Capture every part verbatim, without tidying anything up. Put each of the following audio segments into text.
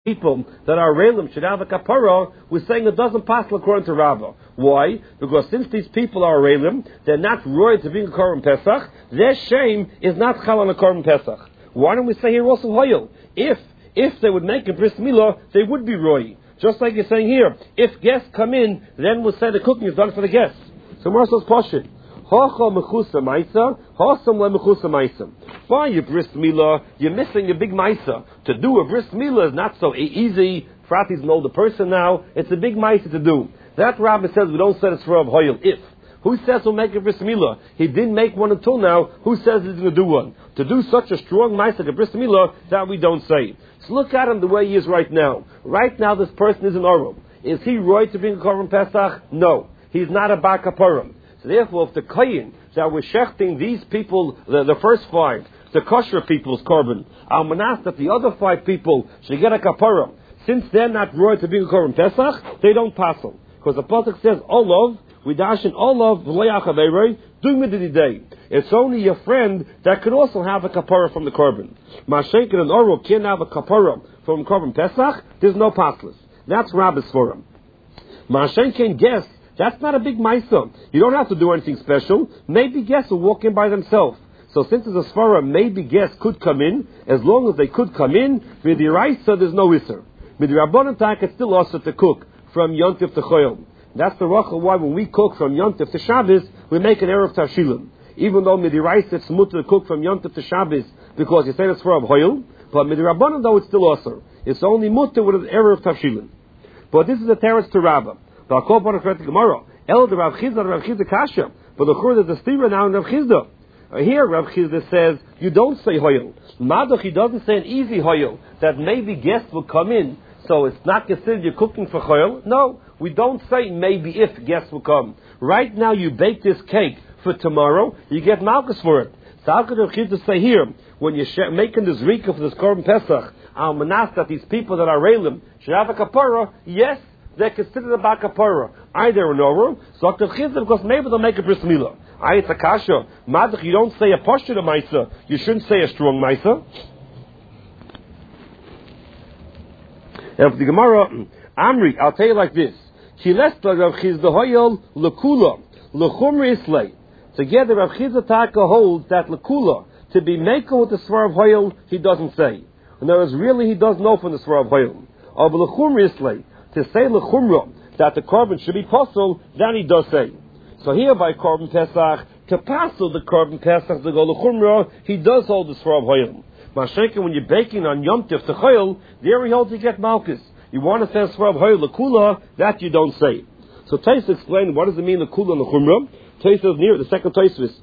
people that are Reilim should have a kapara, we're saying it doesn't pass according to Rabbah. Why? Because since these people are Reilim, they're not roy to being a Korban Pesach, their shame is not chal on a Korban Pesach. Why don't we say here also Hoyel? If if they would make a bris milah, they would be roy. Just like you're saying here, if guests come in, then we'll say the cooking is done for the guests. So Marcel's Pashit. Why you bris milah? You're missing a big maisa. To do a bris milah is not so easy. Frati's an older person now. It's a big maisa to do. That Rabbi says we don't say it's for a hoyel. If who says we'll make a bris milah? He didn't make one until now. Who says he's going to do one? To do such a strong maisa like a bris milah, that we don't say. So look at him the way he is right now. Right now, this person is an orum. Is he roy to being a korban pesach? No, he's not a bar kaparim. So therefore, if the kohen that we're shechting these people, the, the first five, the kosher people's korban, al manas that the other five people should get a kapara, since they're not roy to being a korban pesach, they don't pass them. Because the pasuk says, Olav, we dash in Olav, v'le'achaveirei, doing midday. It's only your friend that could also have a kapara from the korban. Mashenkin and Oro can't have a kapara from korban pesach, there's no paslas. That's Rabbi's for him. Mashenkin guess, that's not a big maisa. You don't have to do anything special. Maybe guests will walk in by themselves. So since it's a svara, maybe guests could come in. As long as they could come in, with the raisa, there's no isser. With the rabbanon tak, it's still also to cook from yontif to choyel. That's the rachel why when we cook from yontif to Shabbos, we make an erev tashilim. Even though with the raisa, it's mutter to cook from yontif to Shabbos because you say it's for a choyel, but with the rabbanon though, it's still also. It's only mutter with an erev tashilim. But this is a teretz to Rabbah. The Akol Baruch Ret Gemara. El the Rav Chizda, Rav Chizda Kasha. But the Chur there's a stira now in Rav Chizda. Here Rav Chizda says you don't say hoyel. Madoch he doesn't say an easy hoyel that maybe guests will come in, so it's not considered you're cooking for hoyel. No, we don't say maybe if guests will come. Right now you bake this cake for tomorrow, you get malchus for it. So how could Rav Chizda say here when you're making this rika for this korban pesach, al manas that these people that are reilim should have a kapara? Yes. They're considered a bar kapara. Either an orum, so Doctor Chizda, because maybe they'll make a bris milah. I it's a kasha. Madach, you don't say a poshut of maisa. You shouldn't say a strong maisa. And for the Gemara, Amri, I'll tell you like this. Chilesta Rav Chizda hoyel lekula lechumri islay. Together, Rav Chizda Taka holds that lekula to be maker with the svar of hoyel, he doesn't say. In other words, really, he does know from the svar of hoyel. Of lechumri islay. To say lechumra that the korban should be possible, then he does say. So here by korban pesach, to passel the korban pesach to go lechumra, he does hold the svar of hoyel. Mashayka, when you're baking on Yom Tif to choyel, there he holds you get malchus. You want to say svar of hoyel lekula, that you don't say. So Tais explained what does it mean lekula and lechumra. Tais is near the second Tais is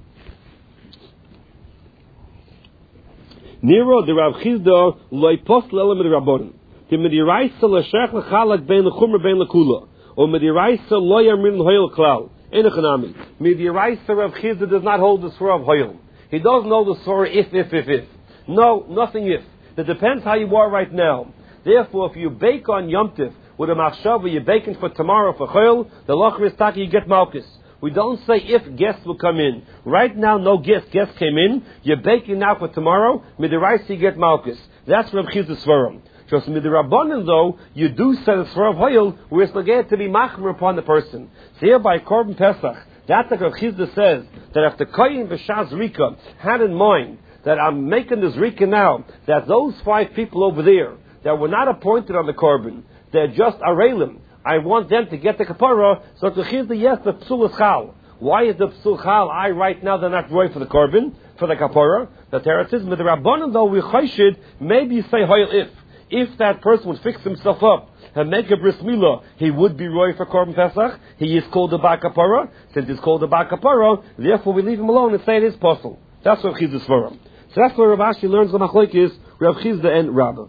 Nero the Rav Chizda loy post le'elam rabbanon. The mediraisa l'shech l'chalak bein l'chumra bein l'kula, or mediraisa lo yamrin l'hoyel klal. Enochanami. Mediraisa Rav Chizda does not hold the svar of hoyel. He doesn't know the svar if, if, if, if. No, nothing if. It depends how you are right now. Therefore, if you bake on Yom Tif with a machshava, you're baking for tomorrow for hoyel, the lachar is taki, you get malchus. We don't say if guests will come in. Right now, no guests. Guests came in. You're baking now for tomorrow. Mediraisa you get malchus. That's Rav Chizda's svarim. Just with the Rabbanan, though, you do say the svar of hoyel, where it's going to be machmer upon the person. So here by korban pesach, that's like Rav Chizda says, that if the kohen v'shaz rika had in mind that I'm making this rika now, that those five people over there that were not appointed on the korban, they're just arelim, I want them to get the kapara. So Rav Chizda, yes, the psul is chal. Why is the psul chal? I right now they're not roy for the korban, for the kapara. The teretz is with the Rabbanan, though we chayshid, maybe you say hoyel if. If that person would fix himself up and make a bris milah, he would be roy for korban pesach. He is called a bar kapara. Since he's called a bar kapara, therefore we leave him alone and say it is possible. That's what Chizda's for him. So that's where Rav Ashi learns the machlok is Rav Chizda and Rabbah.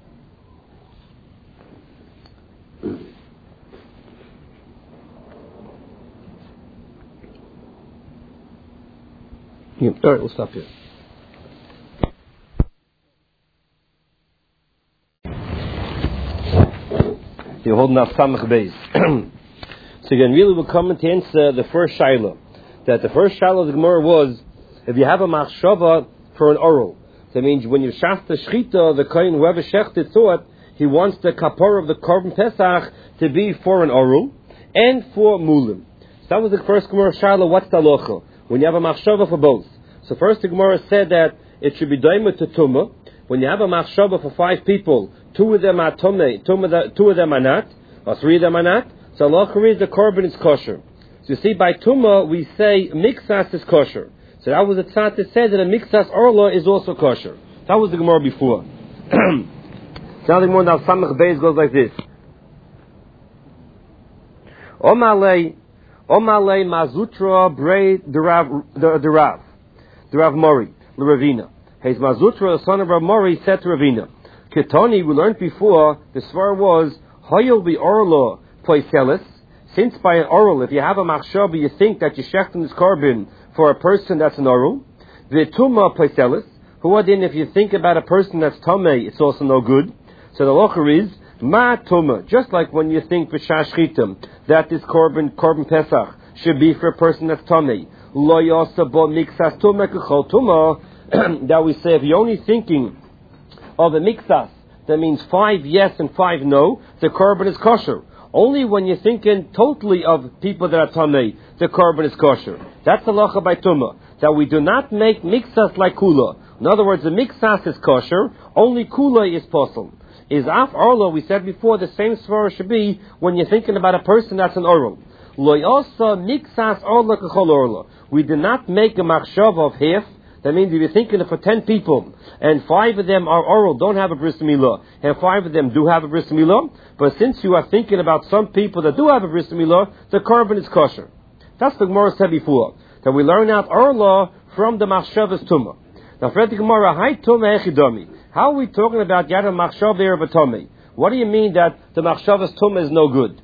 Yeah. All right, we'll stop here. You're holding up Samach Beis. So again, really we're coming to answer the first Shaila. That the first Shaila of the Gemara was, if you have a machshava for an oral, that means when you shasta shchita, the kohen, whoever shechted thought, he wants the kapor of the Korban Pesach to be for an Orul and for Mulim. So that was the first Gemara Shala, what's the halacha? When you have a machshava for both. So first the Gemara said that it should be doimer to Tumah. When you have a machshava for five people, two of them are Tumah, two of them are not, or three of them are not, so halacha is the Korban is kosher. So you see, by Tumah we say Miksas is kosher. So that was a tzad that said that a Miksas Orla is also kosher. That was the Gemara before. Now the Gemara now Samach Beis goes like this. Omalei, Omalei Mazutra Brei Derav Derav Derav Mori Ravina. His Mazutra, the son of Rav Mori, said to Ravina, Ketoni, we learned before, the svar was Hoyel be Orla Poiselis. Since by an oral, if you have a machshava, you think that you shechting this korban for a person that's an oral. The tuma poiselis, who then if you think about a person that's tamei, it's also no good. So the locher is ma tuma, just like when you think for shashchitim that this korban korban pesach should be for a person that's tamei. Lo yasa bo mixas tuma kechol tuma. That we say if you're only thinking of a mixas, that means five yes and five no, the korban is kosher. Only when you're thinking totally of people that are tamei, the korban is kosher. That's the halacha by Tumah, that we do not make mixas like kula. In other words, the mixas is kosher, only kula is possible. Is af orla, we said before, the same svara should be when you're thinking about a person that's an oral. Lo yasa mixas orla kechol orla. We do not make a machshava of half. That means if you're thinking of for ten people, and five of them are oral, don't have a bris milah, and five of them do have a bris milah, but since you are thinking about some people that do have a bris milah, the korban is kosher. That's the Gemara said before, that we learn out orla from the machshavas tumah. Now, for the Gemara, hi tumah echidami. How are we talking about yad machshav there of a tumah? What do you mean that the machshavas tumah is no good?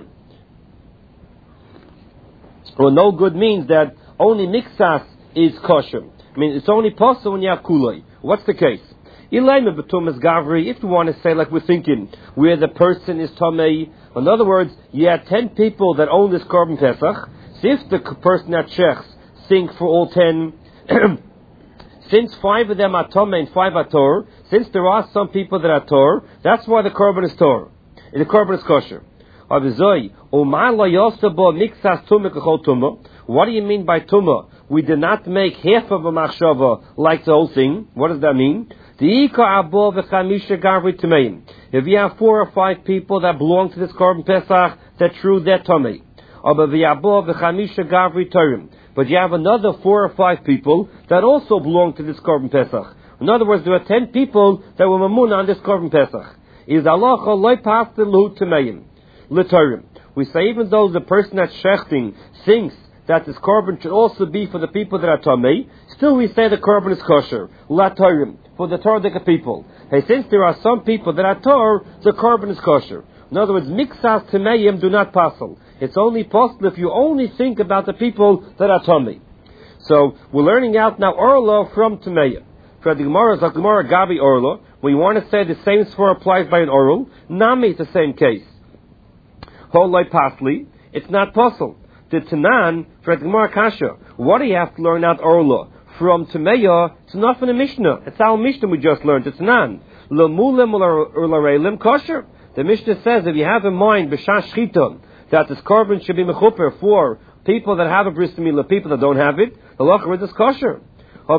Well, no good means that only mixas is kosher. I mean, it's only possible when you have kulay. What's the case? Ilayma betumas gavri, if you want to say like we're thinking, where the person is tamei. In other words, you had ten people that own this korban pesach. So if the person that shechs think for all ten, since five of them are tamei and five are tor, since there are some people that are tor, that's why the korban is tor. The korban is kosher. What do you mean by tumah? We did not make half of a machshava like the whole thing. What does that mean? If you have four or five people that belong to this korban pesach, that's true, they're tamei. But you have another four or five people that also belong to this korban pesach. In other words, there are ten people that were mamun on this korban pesach. Is Allah loy pastel hu tameim l'torim? We say even though the person that's shechting thinks that this korban should also be for the people that are tamei, still we say the korban is kosher, l'torim, for the Torah people. Hey, since there are some people that are Torah, the korban is kosher. In other words, mixas tameim do not passel. It's only possible if you only think about the people that are tamei. So we're learning out now orla from tameim. For the Gemara, the Gemara gabi orla. We want to say the same svara applies by an oral. Nami is the same case. Holoi pasli, it's not possible. The Tanan, for the Gemara kasha, what do you have to learn out orla? From Tameya, it's not from the Mishnah. It's our Mishnah we just learned. It's Tanan. L'mulim u'lareilim kosher. The Mishnah says if you have in mind b'shash shchiton that this korban should be mechuper for people that have a bris milah, people that don't have it, the locher is kosher. How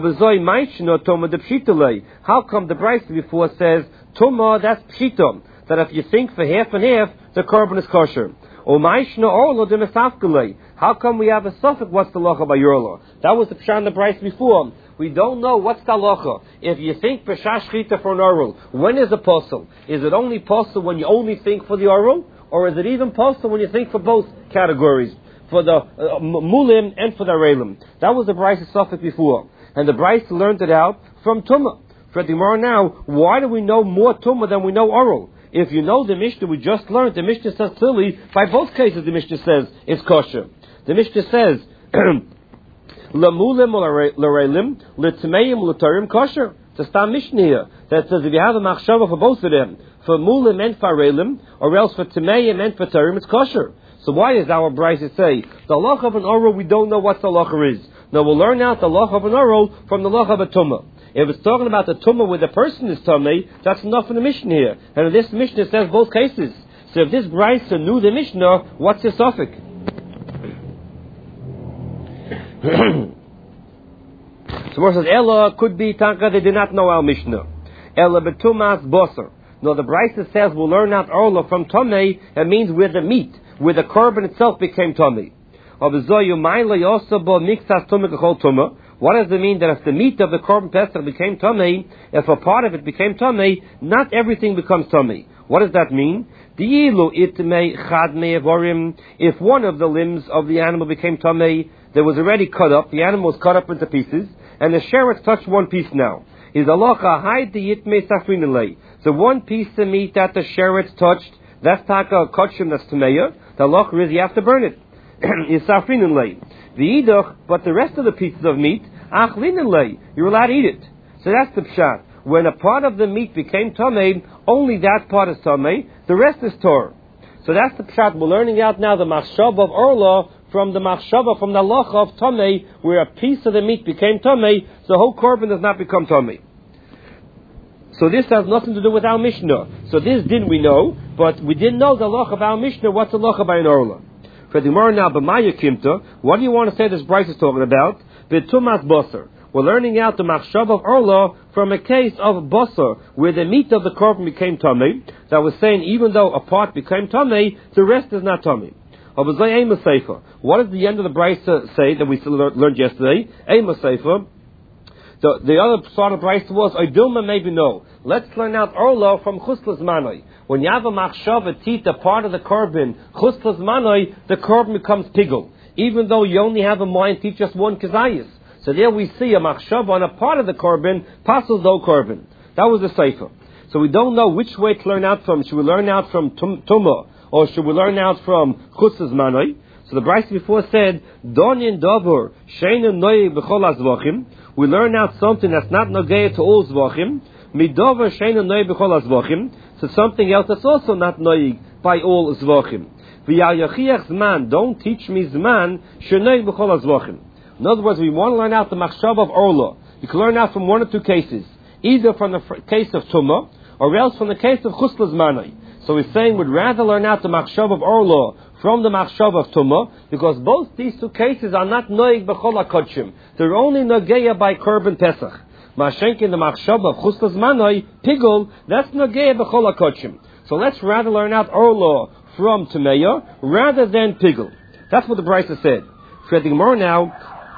come the Brisa before says Tumah, that's pshitom, that if you think for half and half, the korban is kosher. How come we have a suffix, what's the locha by your law? That was the pshat in the Brisa before. We don't know what's the locha. If you think for shashchita for an oral, when is it possible? Is it only possible when you only think for the oral? Or is it even possible when you think for both categories? For the uh, mulim and for the reilim. That was the Brisa suffix before. And the Brisa learned it out from Tumah. For the Gemara now, why do we know more Tumah than we know oral? If you know the Mishnah we just learned, the Mishnah says clearly, by both cases the Mishnah says it's kosher. The Mishnah says, Lamulim l'reilim, l'tmeim l'tarim kosher. It's a stam Mishnah here that says if you have a machshava for both of them, for mulim and for reilim, or else for tmeim and for tarim, it's kosher. So why does our Brisa say the halacha of an oral we don't know what the halacha is? Now we'll learn out the halacha of an oral from the halacha of a tumah. If it's talking about the tumah where the person is tummy, that's enough in the Mishnah here. And in this Mishnah says both cases. So if this Brisa knew the Mishnah, what's the suffix? So more says Ella could be Tanka. They did not know our Mishnah. Ella betumas boser. No, the Brisa says we'll learn out Orla from Tomei. It means where the meat, where the korban itself became Tomei. What does it mean that if the meat of the korban pesach became Tomei, if a part of it became Tomei, not everything becomes Tomei? What does that mean? If one of the limbs of the animal became Tomei, that was already cut up, the animal was cut up into pieces, and the sheretz touched one piece now. Is halacha hide the yitmei safrinelei? So one piece of meat that the sheretz touched, that's taka kachim, that's tameya. The halacha is you have to burn it. Is safrinelei. The idach, but the rest of the pieces of meat, achlinelei, you're allowed to eat it. So that's the pshat. When a part of the meat became tamei, only that part is tamei, the rest is tor. So that's the pshat. We're learning out now the machshava of orla from the machshava, from the halacha of tamei, where a piece of the meat became tamei, so the whole korban does not become tamei. So this has nothing to do with our Mishnah. So this didn't we know, but we didn't know the halacha of our Mishnah. What's the halacha by an orla? For the Gemara now, b'maya kimta, what do you want to say this Bryce is talking about? B'tumas basar. We're learning out the machshav of orla from a case of basar, where the meat of the korban became tamei. That was saying even though a part became tamei, the rest is not tamei. What does the end of the Bryce say that we learned yesterday? Eima seifa. The, the other sort of Bryce was, Idilma maybe no. Let's learn out orla from chuslas manoi. When you have a machshava teeth, a part of the korban, chuslas manoi, the korban becomes pigul. Even though you only have a mind teach just one kazayas. So there we see a machshava on a part of the korban, pasul do korban. That was the sefer. So we don't know which way to learn out from. Should we learn out from tum, tumah, or should we learn out from chuslas manoi? So the Bryce before said, Donin davur sheinu noi b'chol azvachim. We learn out something that's not nogeya to all zvachim. Midover sheinu noi b'chol azvachim. So something else that's also not noig by all zvachim. V'yayachiach zman. Don't teach me zman shenoi b'chol azvachim. In other words, we want to learn out the machshav of orla. You can learn out from one or two cases, either from the case of tumah or else from the case of chuslas manoi. So we're saying we'd rather learn out the machshav of orla from the machshav of tumah, because both these two cases are not noig b'chol hakodshim. They're only nogeya by korban pesach. Mashenkin the machshav of chuslas manoi pigul, that's nogeya b'chol hakodshim. So let's rather learn out orla from tumeya rather than pigul. That's what the Brisa said. Treading more now.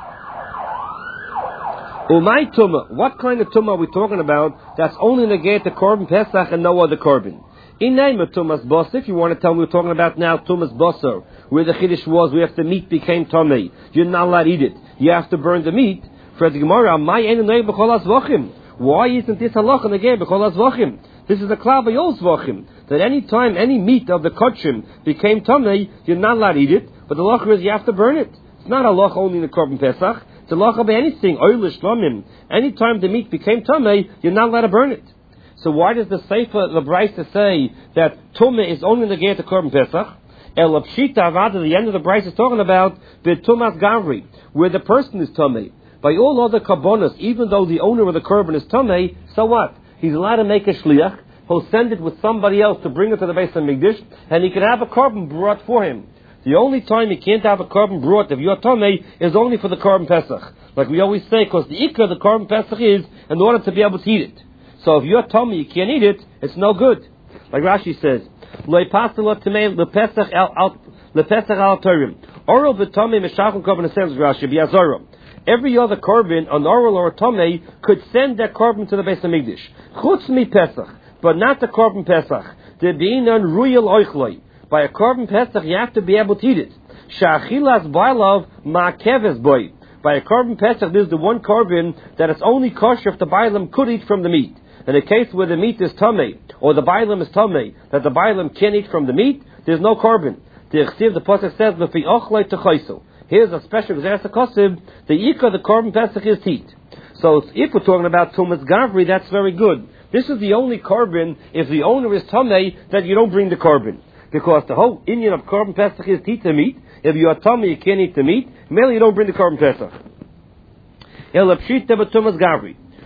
Umay tumah. What kind of tumah are we talking about? That's only negate the korban pesach and no other korban. In name of tumas basar, if you want to tell me, we're talking about now tumas basar, where the chiddush was, where if the meat became tamei, you're not allowed to eat it. You have to burn the meat. For the Gemara, my enei b'chol azvachim. Why isn't this halacha negate b'chol azvachim? This is a klal b'yol zvachim. That any time any meat of the kodshim became tamei, you're not allowed to eat it. But the halacha is you have to burn it. It's not a halacha only in the korban pesach. It's a halacha by anything. Oilish lamim. Any time the meat became tamei, you're not allowed to burn it. So why does the Sefer the Brisa say that tumah is only the gate of korban pesach? El Pshita, rather the end of the Brisa is talking about the tumas gavri, where the person is tamei. By all other karbonos, even though the owner of the korban is tamei, so what? He's allowed to make a shliach. He'll send it with somebody else to bring it to the Beis HaMikdash, and he can have a korban brought for him. The only time he can't have a korban brought if you're tamei is only for the korban pesach, like we always say, because the ikar of the korban pesach is in order to be able to eat it. So if you're tummy, you can't eat it, it's no good. Like Rashi says, Lo pasala tamei lepesach al lepesach al torim. Oral v'tamei meshachim korban says Rashi b'yazoro. Every other korban, an oral or a tamei, could send that korban to the Beis HaMikdash. Chutz mi pesach, but not the korban pesach. The beinan ruyel oichloi. By a korban pesach, you have to be able to eat it. Sha'achilas bailav ma'keves boy. By a korban pesach, this is the one korban that it's only kosher if the bailam could eat from the meat. In a case where the meat is tamei, or the bailam is tamei, that the bailam can't eat from the meat, there's no korban. The Chsiv, the pasuk says, "L'fi ochlei techayso." Here's a special example. The ikar, the korban pesach is teat. So if we're talking about tumas gavri, that's very good. This is the only korban, if the owner is tamei, that you don't bring the korban. Because the whole Indian of korban pesach is teat the meat. If you are tamei, you can't eat the meat. Merely you don't bring the korban pesach. El pshita b'tumas gavri.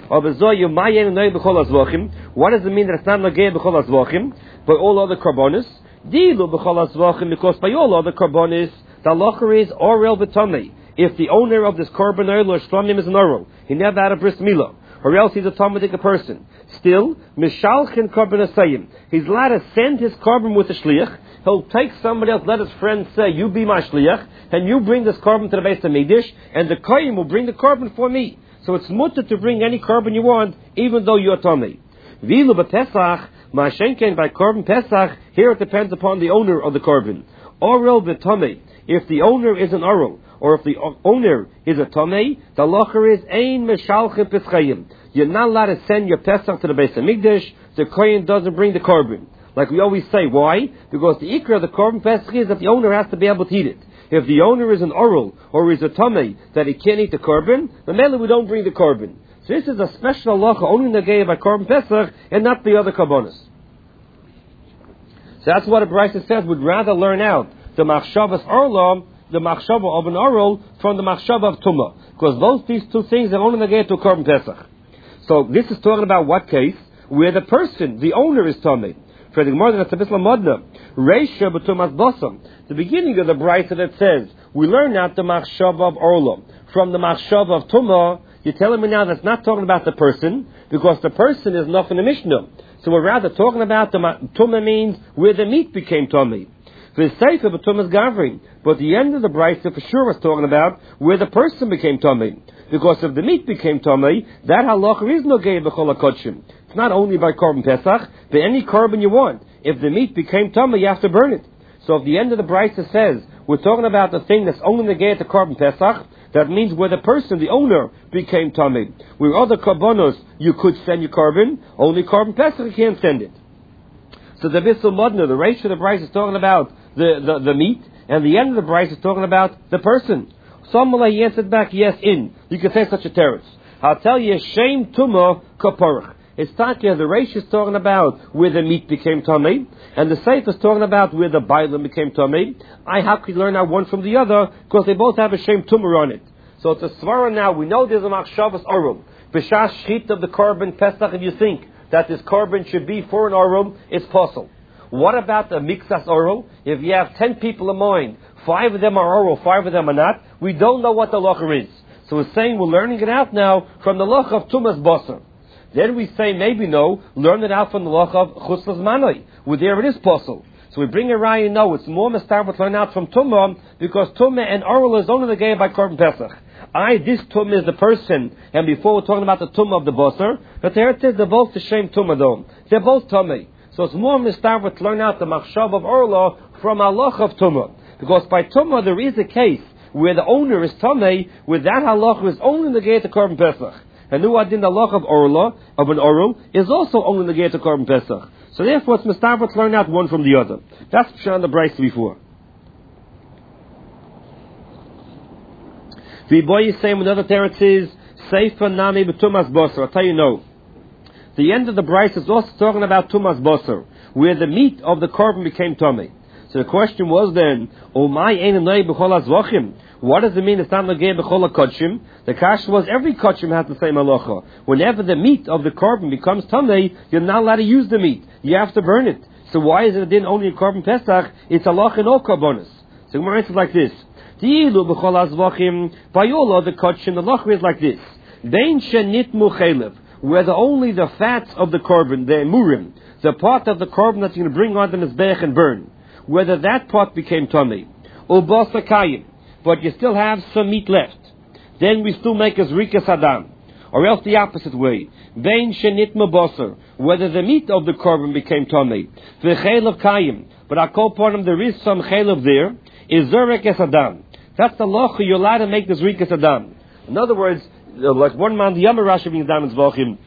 What does it mean that it's not nagei b'chol azvachim by all other karbonis? Dilu b'chol azvachim, because by all other karbonis, the halacha is orel v'tamei. If the owner of this korban oil or shlamim is an orel, he never had a bris milah, or else he's a talmudic person. Still, mishalchin korban asayim. He's allowed to send his korban with a shliach. He'll take somebody else, let his friend say, you be my shliach, and you bring this korban to the Beis HaMikdash, and the kohen will bring the korban for me. So it's mutter to bring any korban you want, even though you're tamei. Vilu b'Pesach, ma'ashenken by korban Pesach, here it depends upon the owner of the korban. Orel v'tamei. If the owner is an orel, or if the owner is a tamei, the halacha is ein meshalchin peschayim. You're not allowed to send your Pesach to the Beis HaMikdash. The kohen doesn't bring the korban. Like we always say, why? Because the ikra of the korban Pesach is that the owner has to be able to eat it. If the owner is an orel or is a tamei that he can't eat the korban, then mainly we don't bring the korban. So this is a special halacha only negei by korban Pesach and not the other karbonos. So that's what the Brisa says. We'd rather learn out the machshavas orla, the machshava of an orel, from the machshava of tumah, because those these two things are only negei to korban Pesach. So this is talking about what case where the person, the owner, is tamei. For the Gemara, that's a bisla modna. Reisha b'tumas basam. The beginning of the Brisa that says we learn out the machshava of orla from the machshava of tumah. You're telling me now that's not talking about the person, because the person is not in the Mishnah. So we're rather talking about the tumah means where the meat became tamei. The Sefer b'tumas gavrin, but the end of the Brisa for sure was talking about where the person became tamei. Because if the meat became tamei, that halacha is nogei b'chol hakodshim. It's not only by korban Pesach, but any korban you want. If the meat became tamei, you have to burn it. So if the end of the Brisa says we're talking about the thing that's only nogei to korban Pesach, that means where the person, the owner, became tamei. Where other karbonos you could send your korban, only korban Pesach you can't send it. So the Bissel Modna, the ratio of the Brisa is talking about the, the, the meat, and the end of the Brisa is talking about the person. Some he answered back, yes, in. You can say such a teretz. I'll tell you, shame tumah kaporach. It's talking, the ratio is talking about where the meat became tamei, and the sefer is talking about where the bailam became tamei. I have to learn out one from the other, because they both have a shame tumah on it. So it's a svara now. We know there's a machshavas orum. B'shas shchit of the korban Pesach, if you think that this korban should be for an orum, it's possible. What about the mixas oral? If you have ten people in mind, five of them are oral, five of them are not, we don't know what the locha is. So we're saying we're learning it out now from the locha of tumas basar. Then we say maybe no, learn it out from the locha of chuslas manoi, where there it is possible. So we bring a raya, no, it's more mistar to learn out from tumah, because tumah and oral is only the game by korban Pesach. I, this tumah is the person, and before we're talking about the tumah of the basar, but there it is, they're both the same tumah though. They're both tumah. So it's more mistar to learn out the machshav of orla from halacha of tumah. Because by tumah there is a case where the owner is tamei, where that halacha is only the gate of korban Pesach. And nu adin the halacha of orla, of an oral, is also only the gate of korban Pesach. So therefore it's mistar to learn out one from the other. That's Pshan the Brisa before. The boy is saying another teretz is Seifa Nami b'tumas basar. I'll tell you no. The end of the Brisa is also talking about tumas basar, where the meat of the korban became tamei. So the question was then, O my ein noy b'chol azvachim. What does it mean it's not nogei b'chol hakodshim? The kasha was every kodshim has the same halacha. Whenever the meat of the korban becomes tamei, you're not allowed to use the meat. You have to burn it. So why is it then only in korban Pesach? It's halacha in all korbanos. So Gemara answers like this. Di'ilu b'chol azvachim. By all other kodshim, the halacha is like this. Bein shenitmu chelev, where the only the fats of the korban, the emurim, the part of the korban that you're going to bring on the mizbech and burn, whether that part became tamei, ubasa kayim, but you still have some meat left, then we still make as rikas adam, or else the opposite way, bein shenitma basar, whether the meat of the korban became tamei, v'chelav kayim, but I call upon him there is some chelav there, is zerek es adam. That's the locha you're allowed to make this rikas adam. In other words, like one man, the Yama Rashi brings down in Zvachim.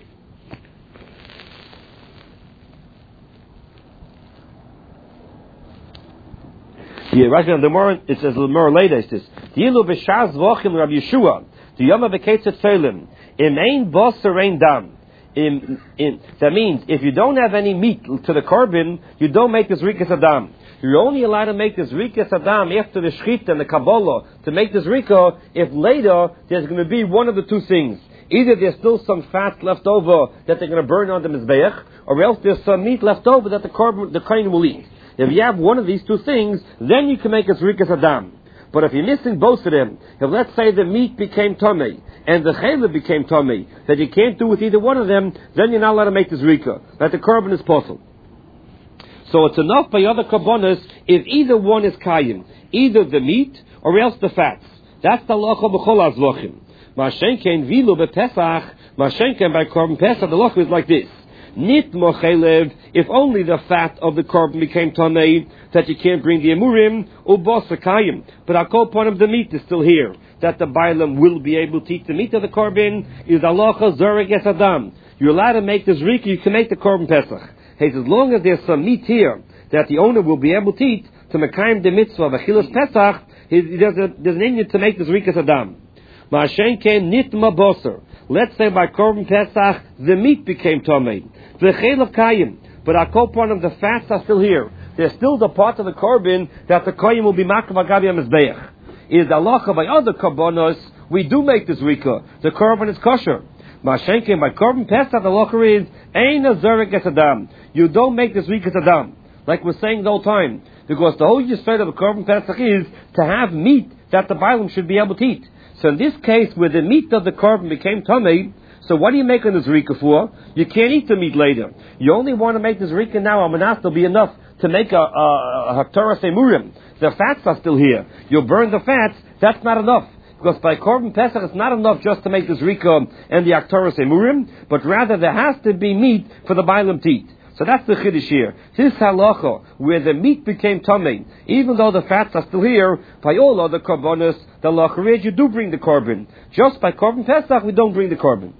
Yeah, Rashi on the more it says the more later it says Dilu b'shaz Zvachim Rabbi Yeshua the Yama b'keitzet Teilim im ein basar ein dam. In in that means if you don't have any meat to the korban, you don't make this rikas adam. You're only allowed to make this rikas adam after the shchita and the kabbalah to make this rika if later there's going to be one of the two things. Either there's still some fat left over that they're going to burn on the mizbeach, or else there's some meat left over that the korban, the kohen will eat. If you have one of these two things, then you can make a zrikas adam. But if you're missing both of them, if let's say the meat became tummy and the chaylev became tummy, that you can't do with either one of them, then you're not allowed to make the zrika. That the korban is possible. So it's enough by other korbanos if either one is kayim, either the meat or else the fats. That's the halacha b'chol azlochim. Mashenken vilu b'pesach, mashenken by korban pesach, the halacha is like this. Nit mochelev, if only the fat of the korban became tonei, that you can't bring the emurim, ubosakayim. But I'll call upon him, the meat is still here. That the bailam will be able to eat the meat of the korban, is halacha zorek es adam. You're allowed to make the zrika, you can make the korban pesach. He says, as long as there's some meat here, that the owner will be able to eat, to mekayim the mitzvah of achilas pesach, there's, a, there's an Indian to make the zrikas adam. Ma'ashenken nit maboser. Let's say by korban pesach, the meat became tomei. The chaylev kayim, but I call upon them, the fats are still here. There's still the part of the korban that the kohen will be makav agabi hamizbeach. Is halacha by other korbanos, we do make this zrika. The korban is kosher. Mashenkin by korban pesach, the halacha is ein azorek es adam. You don't make this zrika adam, like we're saying the whole time, because the whole yisrael of the korban pesach is to have meat that the bailam should be able to eat. So in this case, where the meat of the korban became tamei, so what do you make on the zrika for? You can't eat the meat later. You only want to make the zrika now. Amanas will be enough to make a, a, a haktorah semurim. The fats are still here. You'll burn the fats. That's not enough. Because by korban pesach, it's not enough just to make the zrika and the haktorah semurim, but rather there has to be meat for the bailam to eat. So that's the chiddush here. This halacha, where the meat became tamei, even though the fats are still here, by all other korbanos, the halacha is you do bring the korban. Just by korban pesach, we don't bring the korban.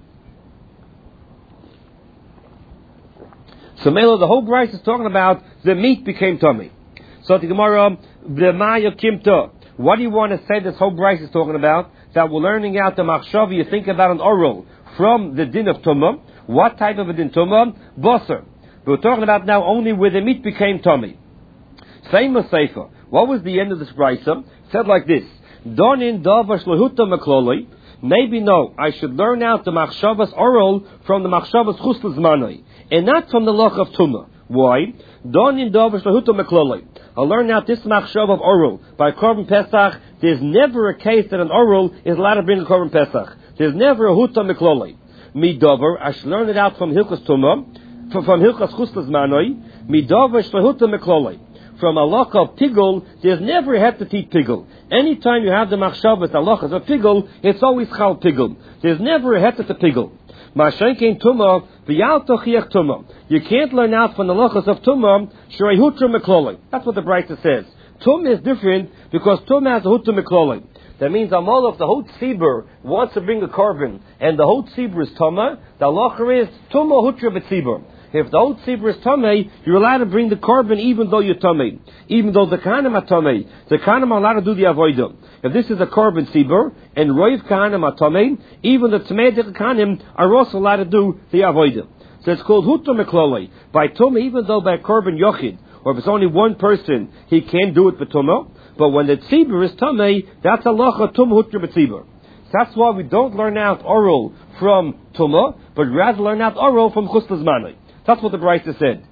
So Mela, the whole Bryce is talking about the meat became tummy. So the Gemara, the Maya Kimta. What do you want to say this whole Bryce is talking about? That we're learning out the Machshav, you think about an oral from the din of Tumah. What type of a din Tumah? Bosser. We're talking about now only where the meat became tummy. Same as Sefer. What was the end of this Bryce? It said like this. Donin davash lehuta makloli. Maybe no, I should learn out the Machshavas oral from the Machshavas chus l'zmanoi, and not from the loch of Tumah. Why? Donin davash lehuta makloli. I'll learn out this Machshav of oral. By korban pesach, there's never a case that an oral is allowed to bring a korban pesach. There's never a huta makloli. Mi dover, I should learn it out from Hilchas Tumah, from, from Hilchas chus l'zmanoi, mi davash lehuta makloli. From a loch of pigul, there's never a head to eat pigul. Anytime you have the machshavas halachas of pigul, it's always chal pigul. There's never a head to pigul. Mashenkein tumah v'yal tochiach tumah. You can't learn out from the lochas of tumah shrei hutra mekloli. That's what the Brisa says. Tumah is different because tumah has a hutra mekloli. That means amal of the hot tzibur wants to bring a korban, and the hot tzibur is tumah. The halacha is tumah hutra b'tzibur. If the old tzibur is tamei, you're allowed to bring the korban even though you're tamei. Even though the kahanim are tamei, the kahanim are allowed to do the avodah. If this is a korban tzibur, and roiv kahanim are tamei, even the tamei kahanim are also allowed to do the avodah. So it's called hutam meklolei. By tumah, even though by korban yochid, or if it's only one person, he can't do it for tumah. But when the tzibur is tamei, that's halacha tumah hutra b'tzibur. That's why we don't learn out oral from tumah, but rather learn out oral from chus l'zmanoi. That's what the Brisa said.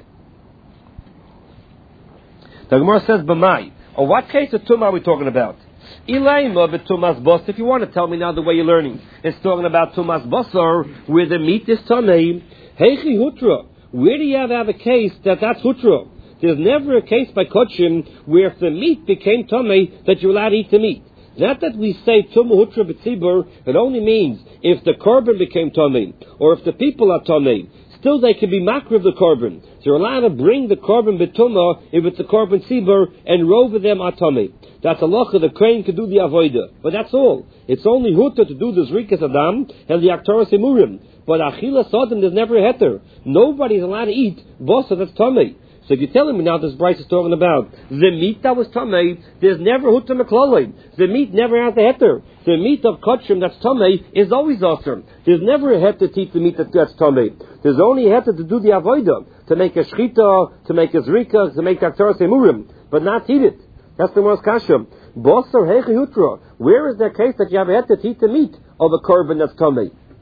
The Gemara says, "B'mai." Or what case of tumah are we talking about? Ilayma b'tumas bos. If you want to tell me now the way you're learning, it's talking about tumas basar, where the meat is tamei. Heichi hutra. Where do you have, have a case that that's hutra? There's never a case by Kodshim where if the meat became tamei that you're allowed to eat the meat. Not that we say tumah hutra b'tzibur. It only means if the korban became tamei, or if the people are tamei. Still, they can be makriv of the korban. So you're allowed to bring the korban betumah if it's a korban tzibur and rover them atami. That's a locha. The crane can do the avodah, but that's all. It's only huta to do the zrikas adam and the aktorah semurim. But achila sodom, there's never a heter. Nobody's allowed to eat bosa that's tamei. So if you're telling me now this Bryce is talking about the meat that was tamei, there's never huta meklolei. The meat never has a heter. The meat of kotshim that's tamei is always awesome. There's never a heter to eat the meat that, that's tamei. There's only a heter to do the avodah, to make a shchita, to make a zrika, to make aktorah semurim, but not eat it. That's the most kasha. Bosar hechi hutra. Where is there case that you have a heter to eat the meat of a korban that's tamei?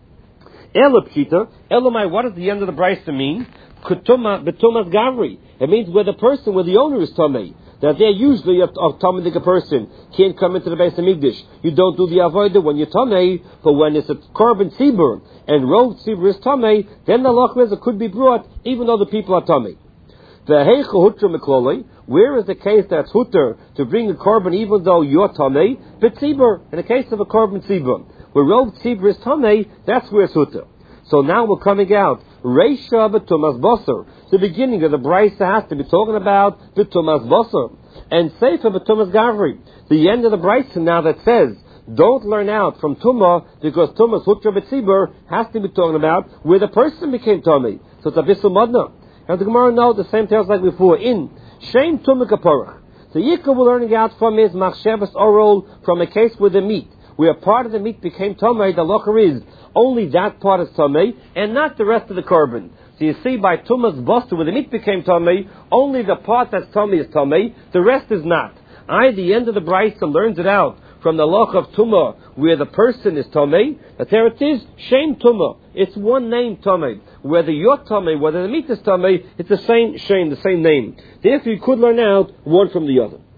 Ela pshita, elamai, what does the end of the brisa mean? Kutuma betumas gavri. It means where the person, where the owner is tamei, that they're usually a, a tamei person can't come into the base of Migdash. You don't do the avodah when you're tamei, but when it's a korban tzibur and rov tzibur is tamei, then the loch it could be brought even though the people are tamei. The heicha hutra meklolei. Where is the case that's hutter to bring a korban even though you're tamei? But tzibur, in the case of a korban tzibur, where rov tzibur is tamei, that's where it's hutter. So now we're coming out. Reisha betumas basar. The beginning of the brisa has to be talking about betumas basar. And sefer betumas gavri. The end of the brisa now that says, don't learn out from tumah, because tumas hutra betzibur has to be talking about where the person became tamei. So it's a bissel madna. And the Gemara knows the same tales like before. In Shem Tumah Kaporach. The Yikah we're learning out from is Machshavas Orol, from a case with the meat, where part of the meat became Tomei, the locher is only that part is Tomei, and not the rest of the korban. So you see by Tumah's Boster, where the meat became Tomei, only the part that's Tomei is Tomei, the rest is not. I, the end of the Brisa, learns it out from the loch of Tumah, where the person is Tomei, that there it is, Shem Tumah. It's one name Tomei. Whether you're Tomei, whether the meat is Tomei, it's the same Shem, the same name. Therefore you could learn out one from the other.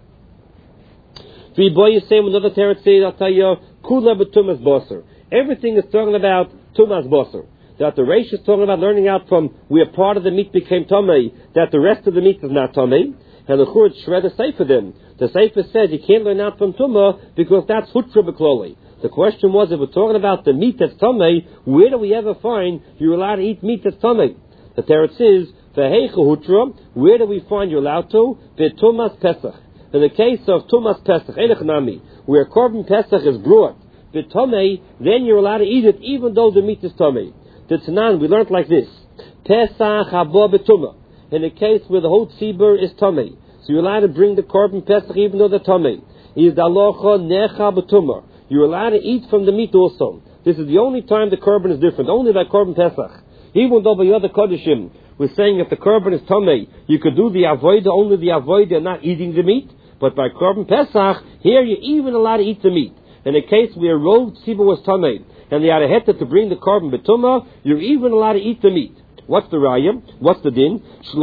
Another teretz says, I'll tell you, Kula b'tumas basar. Everything is talking about Tumas basar. That the Reish is talking about learning out from where part of the meat became Tomei, that the rest of the meat is not Tomei. And the Church shred a sefer them. The sefer says you can't learn out from Tumah because that's Hutra b'kloli. The question was, if we're talking about the meat that's Tomei, where do we ever find you're allowed to eat meat that's Tomei? The teretz is, V'heicha Hutra, where do we find you're allowed to? B'tumas Pesach. In the case of Tumas Pesach, Elech Nami, where Korban Pesach is brought, B'tomei, then you're allowed to eat it even though the meat is Tomei. The Tanan, we learned like this. Pesach haba b'tumah. In the case where the whole tzibur is Tomei. So you're allowed to bring the Korban Pesach even though the Tomei. Is the alocha necha b'tumah. You're allowed to eat from the meat also. This is the only time the Korban is different. Only by Korban Pesach. Even though by other Kodeshim, we're saying if the Korban is Tomei, you could do the avodah, only the avodah, not eating the meat. But by Korban Pesach, here you're even allowed to eat the meat. In a case where rov tzibur was Tomei, and they had a heta to bring the Korban b'tumah, you're even allowed to eat the meat. What's the raya? What's the din?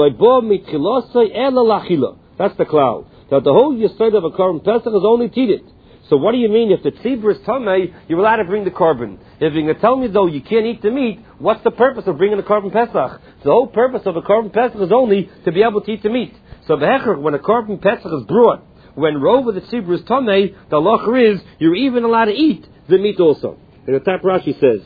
That's the cloud. That the whole yesod of a Korban Pesach is only to eat it. So what do you mean if the tzibur is Tomei, you're allowed to bring the Korban? If you're going to tell me though you can't eat the meat, what's the purpose of bringing the Korban Pesach? The whole purpose of a Korban Pesach is only to be able to eat the meat. So v'hecher, when a Korban Pesach is brought, when rov of the tzibur is Tomei, the locher is, you're even allowed to eat the meat also. And the top Rashi says,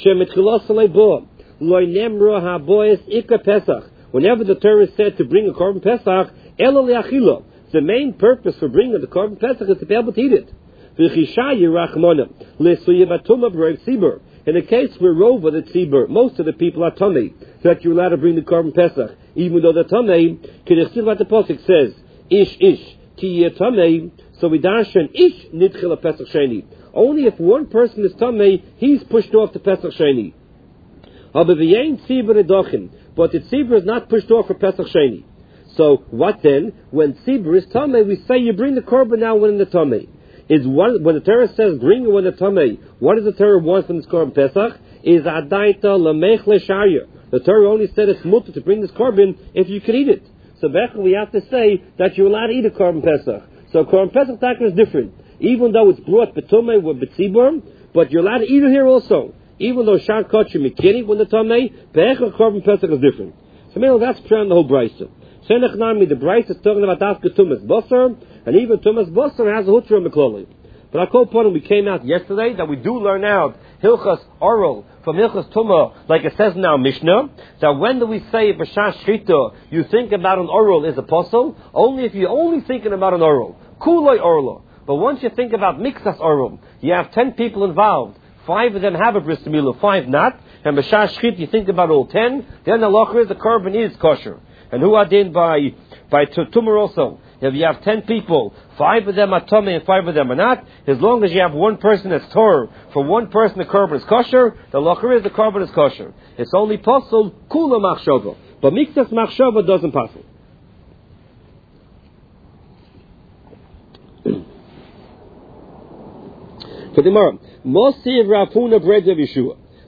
whenever the Torah is said to bring a Korban Pesach, the main purpose for bringing the Korban Pesach is to be able to eat it. In the case where rov of the tzibur, most of the people are Tomei, so that you're allowed to bring the Korban Pesach, even though the Tomei, what the Pasuk says, Ish Ish, Ki Tomei, so we darshan Ish Nidchil Pesach Sheni. Only if one person is Tomei, he's pushed off the Pesach Sheni. But the tzibur is not pushed off for Pesach Sheni. So what then? When tzibur is Tomei, we say you bring the Korban now when in the Tomei. Is one, when the Torah says bring it when the Tomei, what does the Torah want from this Korban Pesach? Is Adaita Lamech Lesharya. The Torah only said it's mutter to bring this Korban if you can eat it. So we have to say that you're allowed to eat a Korban Pesach. So Korban Pesach Taka is different. Even though it's brought B'tomei with B'tzibur, but you're allowed to eat it here also. Even though Shar Kotcher Mikini when the Tomei, Be'echel Korban Pesach is different. So maybe that's trying the whole Brisa. Senech Nami, the Brisa is talking about Dafka Tumas Basar, and even Tumas Basar has a Hutra Mekloli. But I call upon we came out yesterday that we do learn out Hilchas Oral from Hilchas Tumah, like it says in our Mishnah, that when do we say B'shas Shchita, you think about an oral is apostle, only if you're only thinking about an oral. Kuloi Orla. But once you think about Mixas Oral, you have ten people involved. Five of them have a bris milah, five not. And B'shas Shchita, you think about all ten, then the locher is the korban is kosher. And who are then by by Tumah also? If you have ten people, five of them are Tomei and five of them are not, as long as you have one person that's Torah, for one person the korban is kosher, the locher is the korban is kosher. It's only possible kula machshava, but mixas machshava doesn't possible. For the Gemara, Mosiv Rafuna bread of Yeshua.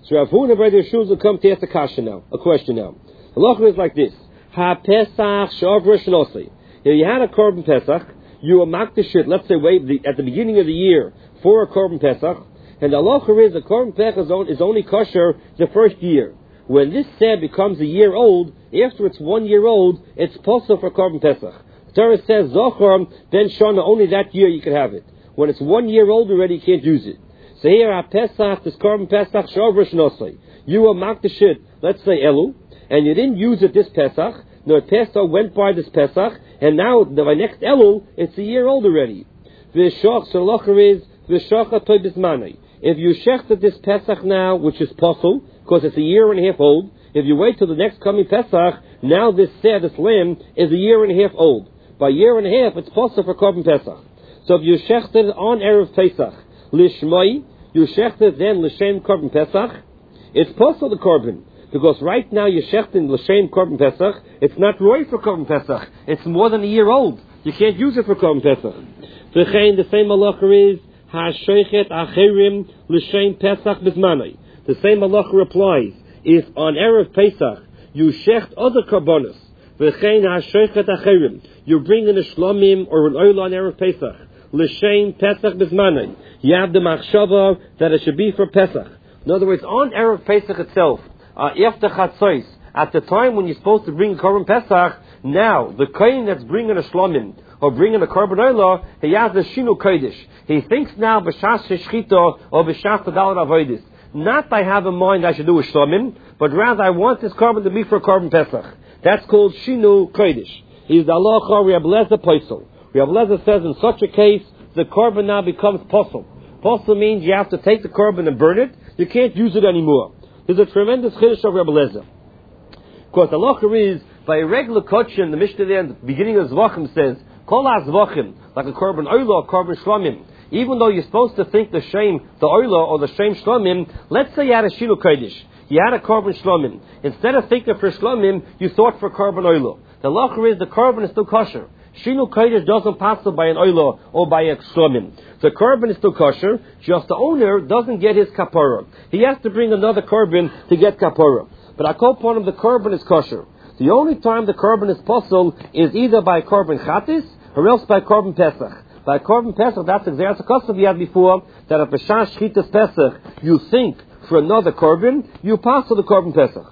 So Rav Huna by the Yeshua will come to ask a kasha now, a question now. The halacha is like this: Ha Pesach Shavra Shnosei. Here you had a korban Pesach, you were makdashit, let's say, wait, the, at the beginning of the year for a korban Pesach, and the halacha is the korban Pesach is, on, is only kosher the first year. When this seh becomes a year old, after it's one year old, it's possible for korban Pesach. The Torah says Zochar ben Shana, only that year you can have it. When it's one year old already, you can't use it. So here, our Pesach, this korban Pesach, Shavra Shnosei. You were makdashit, let's say Elu, and you didn't use it this Pesach. No, Pesach went by this Pesach, and now the next Elul, it's a year old already. V'shach, so locher is v'shacha toy bismanei. If you shechted this Pesach now, which is possible, because it's a year and a half old, if you wait till the next coming Pesach, now this seh, this lamb, is a year and a half old. By a year and a half, it's possible for korban Pesach. So if you shechted on Erev Pesach, lishmai, you shechted then l'shem korban Pesach, it's possible the korban. Because right now you're shechting l'shem korban Pesach, it's not roy for korban Pesach. It's more than a year old. You can't use it for korban Pesach. V'chein, the same halacha is ha'shochet acherim l'shem Pesach bismanei. The same halacha applies. If on Erev Pesach you shecht other korbanos, v'chein ha'shochet acherim, you bring in a shlomim or an oil on Erev Pesach, l'shem Pesach bismanei. You have the machshava that it should be for Pesach. In other words, on Erev Pesach itself, Uh, after Chatzos, at the time when you're supposed to bring a korban Pesach, now the kohen that's bringing a shlomim or bringing a korban olah, he has the shinu kodesh. He thinks now b'shas shechita or b'shas tadalat avodas. Not I have in mind I should do a shlomim, but rather I want this korban to be for a korban Pesach. That's called shinu kodesh. He's the halacha Reb Lezer Posel. Reb Lezer says in such a case the korban now becomes posel. Posel means you have to take the korban and burn it. You can't use it anymore. There's a tremendous chiddush of Rebbe Lezer. Of course, the halacha is, by a regular kotchen, the Mishnah there in the beginning of Zvachim says, Kol ha-zvachim, like a korban oila or korban shlomim. Even though you're supposed to think the shame, the oila or the shame shlomim, let's say you had a shilu kodesh. You had a korban shlomim. Instead of thinking for shlomim, you thought for korban oila. The halacha is, the korban is still kosher. Shinu kodesh doesn't pass by an oila or by a shlomim. The korban is still kosher, just the owner doesn't get his kapara. He has to bring another korban to get kapara. But I call upon him, the korban is kosher. The only time the korban is possible is either by korban chatis or else by korban pesach. By korban pesach, that's exactly the custom we had before, that if a shash chitas pesach, you think for another korban, you pass to the korban pesach.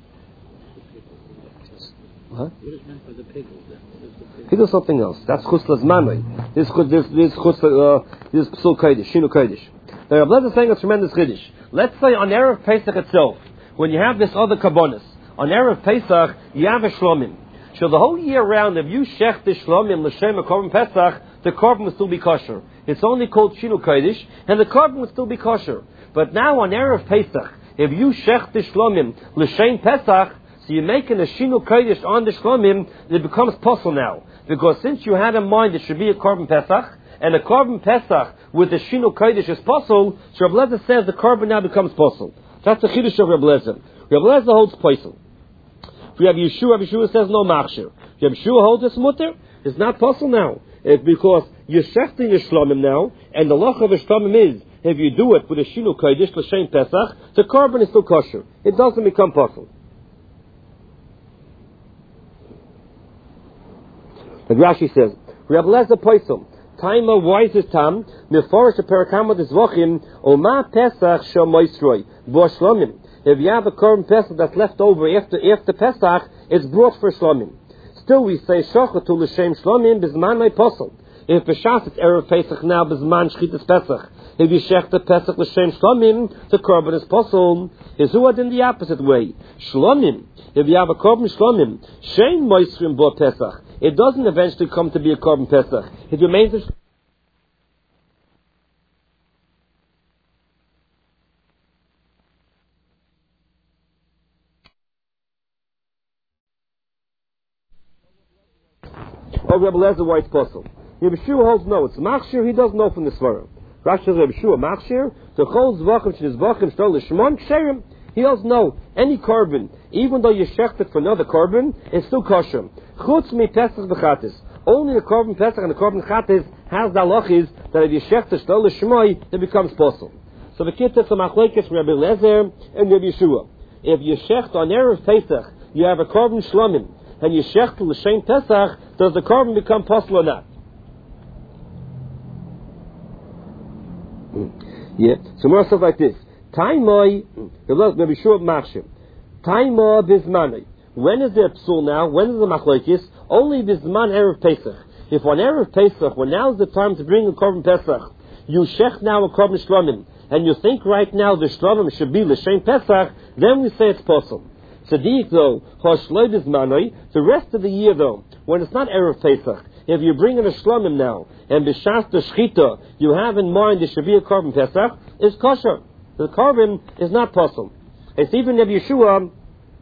What? What is meant by the pickle then? Pickle something else. That's chutz lazmanai. This this this chutz uh, this psul kodesh, shinu kodesh. Now Rabbi Lezer is saying a tremendous chiddush. Let's say on Erev Pesach itself, when you have this other kabbonis, on Erev Pesach you have a shlomim. So the whole year round, if you shech the shlomim l'shem a korban Pesach, the korban will still be kosher. It's only called shinu kodesh, and the korban will still be kosher. But now on Erev Pesach, if you shech the shlomim l'shem Pesach, so you're making a shinu kodesh on the shlomim, it becomes possible now. Because since you had in mind it should be a korban Pesach, and a korban Pesach with the shinu kodesh is possible, so Rabbi Lezer says the korban now becomes possible. That's the chiddush of Rabbi Lezer. Rabbi Lezer holds possible. If you have Yeshua, Rabbi Yeshua says no machshir. If you have Yeshua holds it's mutter, it's not possible now. It's because you're shechting the shlomim now, and the lach of the shlomim is, if you do it with a shinu kodesh, l'shem Pesach, the korban is still kosher. It doesn't become possible. The Rashi says, Reb Lezer Poisel, Taima, why is this tam? Meforish a perakama des Vochim, Oma Pesach shel Moisroi, Bo Shlomim. If you have a korban Pesach that's left over after after Pesach, it's brought for Shlomim. Still we say, Shochatu l'shem Shlomim, Bizman lei posel. If B'shas it's Erev Pesach now, Bizman Shchitas Pesach. If you shech the Pesach l'shem Shlomim, the korban is posel. Hizuad in the opposite way. Shlomim, if you have a korban Shlomim, Shein Moisrim Bo Pesach. It doesn't eventually come to be a korban Pesach. It remains a Oh, Rebbe Lezer, why it's possible. Rebbe Shua holds no, it's machshir, he doesn't know from the Svarim. Rashi says Rebbe Shua, machshir, the chol zvachim sheniz zvachim shtol l'shmon ksherim. He doesn't know any korban, even though you shecht it for another korban, it's still kosher. Chutz mi Pesach b'chatis. Only the korban Pesach and the korban chatis has the halachis that if you shecht it shtol l'shmoi, it becomes possible. So the kids it's a machlekes Rabbi Lezer and Rabbi Yeshua. If you shecht on Erev Pesach, you have a korban shlomim, and you shecht l'shem Pesach, does the korban become possible or not? Yeah. So more stuff like this. Taimoi, Rabbi Yeshua Machshim. Taimoi bizmanoi. When is there psul now? When is the machlekes? Only bizman Erev Pesach. If on Erev Pesach, when now is the time to bring a korban Pesach, you shech now a korban shlomim, and you think right now the shlomim should be l'shem Pesach, then we say it's possible. Tzaddik though, ha'shloi bizmanoi, the rest of the year though, when it's not Erev Pesach, if you bring in a shlomim now, and b'shas the shchita, you have in mind there should be a korban Pesach, is kosher. The korban is not possible. It's even Rabbi Yeshua,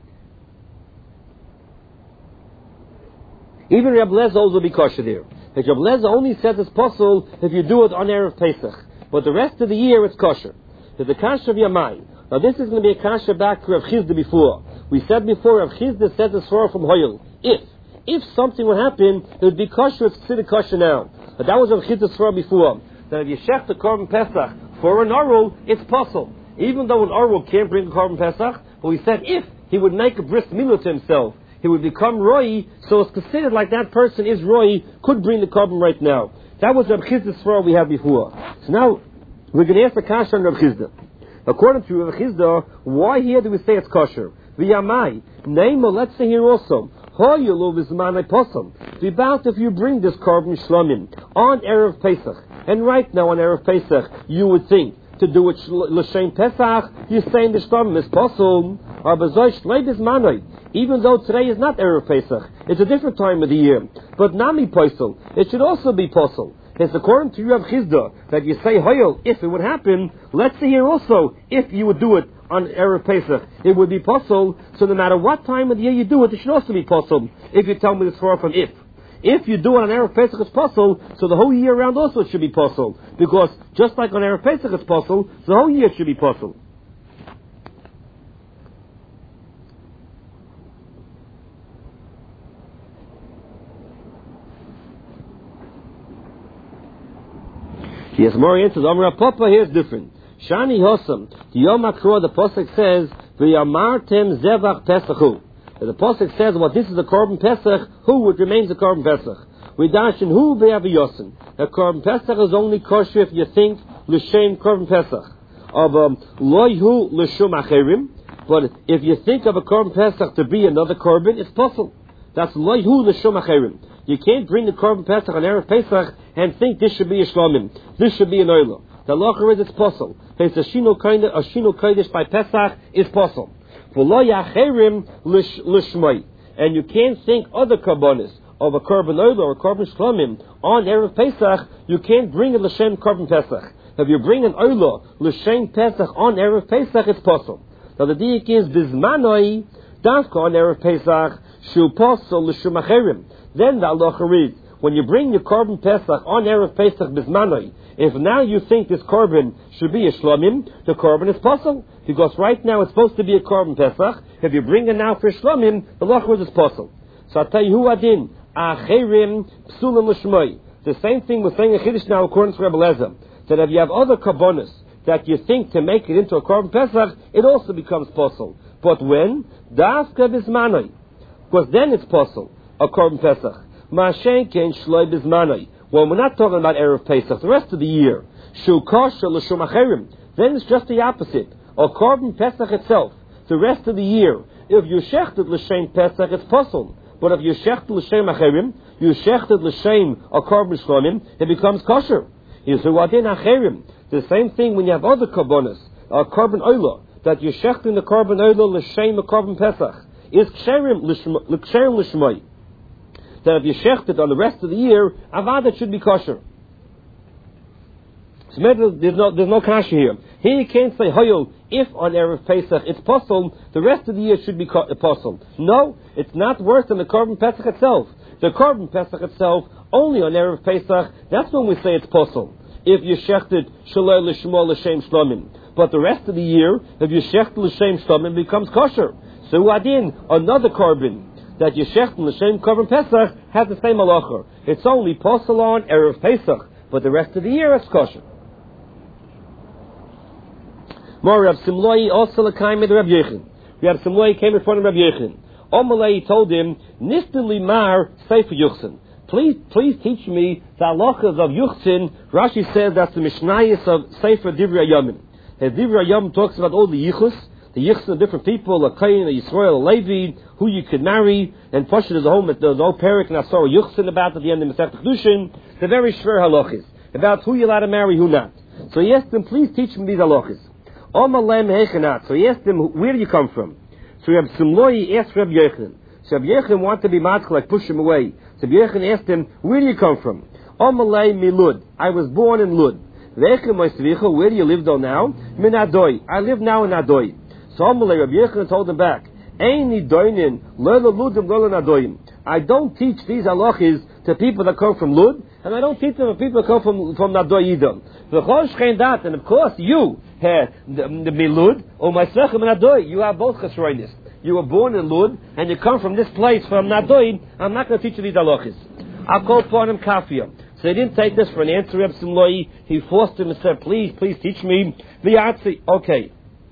even Rabbi Lezer will be kosher there. But Rabbi Lezer only says it's possible if you do it on Erev Pesach. But the rest of the year it's kosher. There's the kasha of Yamai. Now this is going to be a kasha back to Rav Chizda before. We said before, Rav Chizda said this for from Hoyel. If, if something would happen, it would be kosher, it's considered kosher now. But that was Rav Chizda's svara before. That if you shech the korban Pesach for an Orul, it's possible. Even though an Orul can't bring a korban Pesach, but we said if he would make a bris milah to himself, he would become roi, so it's considered like that person is roi, could bring the korban right now. That was Rav Chizda's svara we had before. So now, we're going to ask the kasha on Rav Chizda. According to Rav Chizda, why here do we say it's kosher? V'yamai, Neima, let's say here also, Hoyelu v'zmanai posam. The about if you bring this korban shlomim on Erev Pesach, and right now on Erev Pesach, you would think to do it l'shem Pesach, you're saying the shlomim is posam, or b'zoi shlei b'zmanai. Even though today is not Erev Pesach, it's a different time of the year. But nami posel, it should also be posel. It's according to Rav Chizda that you say Hoyel, if it would happen, let's say here also, if you would do it on Erev Pesach, it would be possible. So no matter what time of the year you do it, it should also be possible. If you tell me this far from if. If you do it on Erev Pesach, it's possible, so the whole year round also it should be possible. Because just like on Erev Pesach it's possible, so the whole year it should be possible. Yes, more answers. Amar Papa here is different. Shani Hosam, the Yom HaKrua, the Pasuk says, V'yamartem zevach Pesachu. The Pasuk says, well, this is the Korban Pesach, who it remains the Korban Pesach. We dash in who be'aviyosin. The Korban Pesach is only kosher if you think l'shem Korban Pesach. Of um, loyhu l'shum acherim. But if you think of a Korban Pesach to be another Korban, it's possible. That's loyhu l'shum acherim. You can't bring the Korban Pesach on Erev Pesach and think this should be a Shlomim. This should be an Oila. The halacha is it's possible. It's a Shino Kodesh by Pesach is possible. V'lo yacherim l'shmoi. And you can't think other Karbonis of a Korban Oila or a Korban Shlomim on Erev Pesach. You can't bring a L'shem Korban Pesach. If you bring an Oila L'shem Pesach on Erev Pesach, it's possible. Now the diak is Bizmanoi Dafka on Erev Pesach Shu Posel L'shum acherim. Then the halacha is, when you bring your korban Pesach on Erev Pesach Bizmanoi, if now you think this korban should be a shlomim, the korban is possible. Because right now it's supposed to be a korban Pesach. If you bring it now for shlomim, the halacha is possible. So I tell you who adin, acherim psulim l'shmoi. The same thing we're saying in Chiddush now according to Rabbi Lezer, that if you have other karbonis that you think to make it into a korban Pesach, it also becomes possible. But when? Dafka Bizmanoi. Because then it's possible. A korban Pesach. Ma'ashenken shloi bizmanoi. When we're not talking about Erev Pesach, the rest of the year, shu kosher l'shum acherim. Then it's just the opposite. A korban Pesach itself, the rest of the year, if you shechted l'shem Pesach, it's possible. But if you shechted l'shem acherim, you shechted l'shem a korban shlomim, it becomes kosher. Yisuadin acherim. The same thing when you have other karbonis, a korban oila, that you shechted the korban oila l'shem a korban Pesach, is ksherim l'shmoi. That if you shecht it on the rest of the year, avad should be kosher. So there's no there's no kasha here. Here you can't say hoyel if on Erev Pesach it's possible, the rest of the year should be possible. No, it's not worse than the korban Pesach itself. The korban Pesach itself only on Erev Pesach. That's when we say it's possible. If you shecht it shaloi l'shmo l'shem shlomim, but the rest of the year, if you shecht l'shem shlomim, it becomes kosher. So adin another korban that you shecht l'shem korban Pesach has the same halacha. It's only possible on Erev Pesach, but the rest of the year it's kosher. More Rav Simloi also l'kaim with Rav Yechon. Rav Simloi came in front of Rav Yechon. Omalei told him, Nistin limar Sefer Yuchsin. Please, please teach me the halachas of Yuchsin. Rashi says that's the Mishnayos of Sefer Divrei Yomim. The Divrei Yomim talks about all the Yichus, the Yichus of different people, a Kain, a Yisrael, a Levi, who you could marry, and Pashut is a whole, there's a whole parak and Asor Yuchsin about at the end of Masechet Kedushin. The very shver halachas about who you're allowed to marry, who not. So he asked him, please teach me these halachas. Omalem hechanat. So he asked him, where do you come from? So Reb Simloi asked Reb Yechon. So Reb Yechon wanted to be matchel, like push him away. So Reb Yechon asked him, where do you come from? Omalei milud. I was born in Lud. Where do you live though now? Min Adoi. I live now in Adoi. So Omalei Reb Yechon told him back, Eini doinin le'la ludim le'la Adoim. I don't teach these halachas to people that come from Lud, and I don't teach them to people that come from from Adoi either. And of course you have the, the Milud or my Sechem and Adoi. You have both chesroinis. You were born in Lud and you come from this place from Nadoi. I'm not going to teach you these halachas. I'll call upon him kafir. So he didn't take this for an answer. Reb Simloi, he forced him and said, "Please, please teach me the Yatsi." Okay.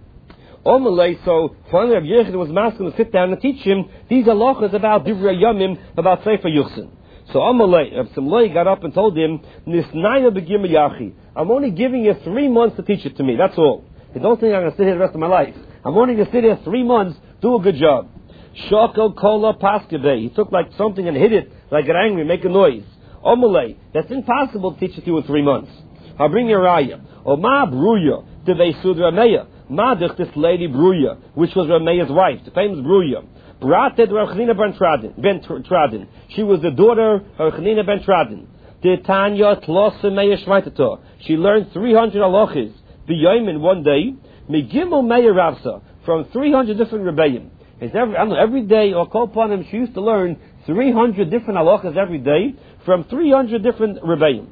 Omalei, so finally Reb Yechon was asking to sit down and teach him these halachas about Divrei Yomim, about Sefer Yuchsin. So Amalei, Reb Simloi got up and told him, Nisnaya begim yachi. I'm only giving you three months to teach it to me. That's all. You don't think I'm going to sit here the rest of my life. I'm only going to sit here three months, do a good job. Shoko kola paskebe. He took like something and hit it, like get angry, make a noise. Amalei, that's impossible to teach it to you in three months. I'll bring you a raya. O ma bruya, devei sud Rameya. Madich, this lady Bruya, which was Rameya's wife, the famous Bruya. Brated Rechnina ben Tradin, ben Tradin. She was the daughter of Rechnina ben Tradin. The Tanya Tlosse Meya Shvaitator. She learned three hundred halachas. B'yoyim in one day. Megimel Meya Ravsa. From three hundred different rebbeim. It's every, I don't know, every day, or call upon him, she used to learn three hundred different halachas every day from three hundred different rebbeim.